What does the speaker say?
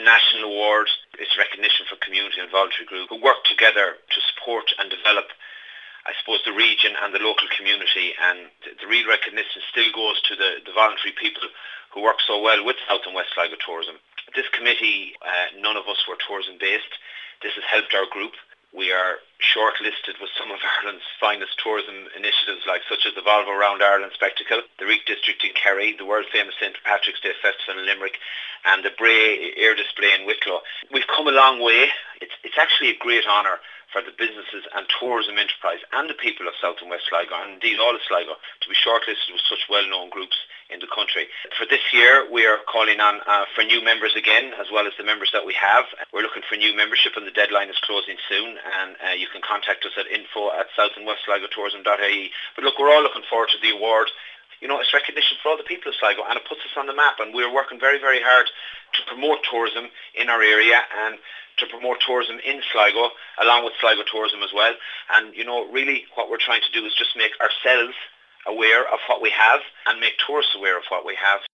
national award. It's recognition for community and voluntary groups who work together to support and develop, I suppose, the region and the local community. And the real recognition still goes to the voluntary people who work so well with South and West Sligo Tourism. This committee, none of us were tourism based. This has helped our group. We are shortlisted with some of Ireland's finest tourism initiatives, such as the Volvo Round Ireland Spectacle, the Reek District in Kerry, the world famous St Patrick's Day Festival in Limerick, and the Bray Air Display in Wicklow. We've come a long way. It's actually a great honour for the businesses and tourism enterprise and the people of South and West Sligo, and indeed all of Sligo, to be shortlisted with such well-known groups in the country. For this year, we are calling on for new members again, as well as the members that we have. We're looking for new membership, and the deadline is closing soon, and you can contact us at info@southandwestsligotourism.ie. But look, we're all looking forward to the award. It's recognition for all the people of Sligo, and it puts us on the map, and we're working very, very hard to promote tourism in our area and to promote tourism in Sligo, along with Sligo Tourism as well. And, really what we're trying to do is just make ourselves aware of what we have and make tourists aware of what we have.